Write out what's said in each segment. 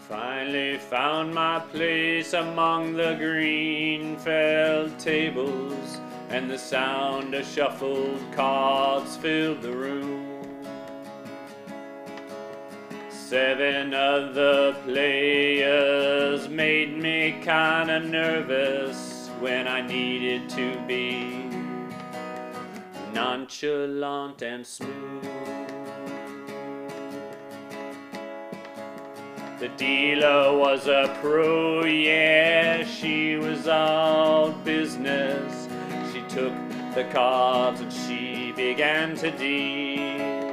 Finally found my place among the green felt tables, and the sound of shuffled cards filled the room. 7 other players made me kinda nervous when I needed to be nonchalant and smooth. The dealer was a pro, yeah, she was all business. She took the cards and she began to deal.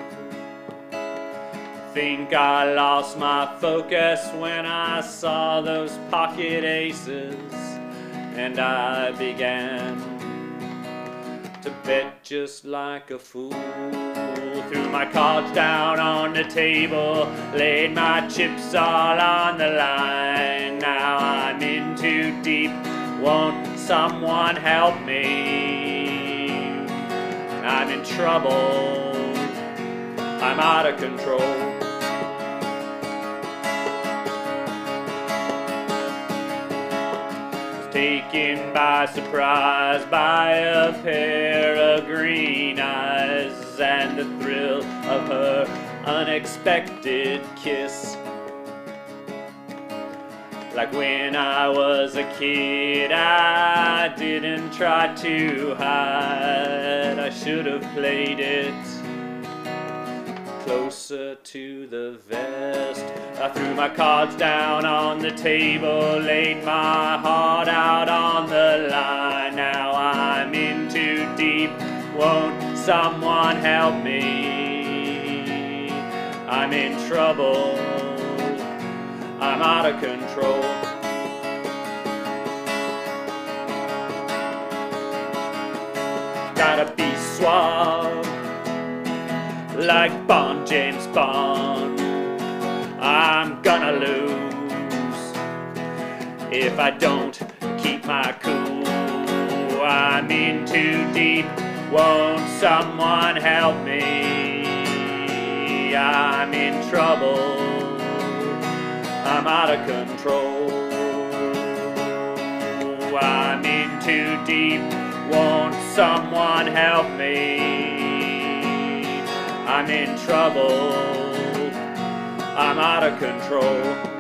Think I lost my focus when I saw those pocket aces, and I began to bet just like a fool. Threw my cards down on the table, laid my chips all on the line. Now I'm in too deep, won't someone help me? I'm in trouble, I'm out of control. Taken by surprise by a pair of green eyes and the thrill of her unexpected kiss. Like when I was a kid, I didn't try to hide. I should have played it closer to the vest. I threw my cards down on the table, laid my heart out on the line. Now I'm in too deep, won't someone help me? I'm in trouble, I'm out of control. Gotta be suave, like Bond, James Bond. I'm gonna lose if I don't keep my cool. I'm in too deep, won't someone help me? I'm in trouble, I'm out of control. I'm in too deep, won't someone help me? I'm in trouble, I'm out of control.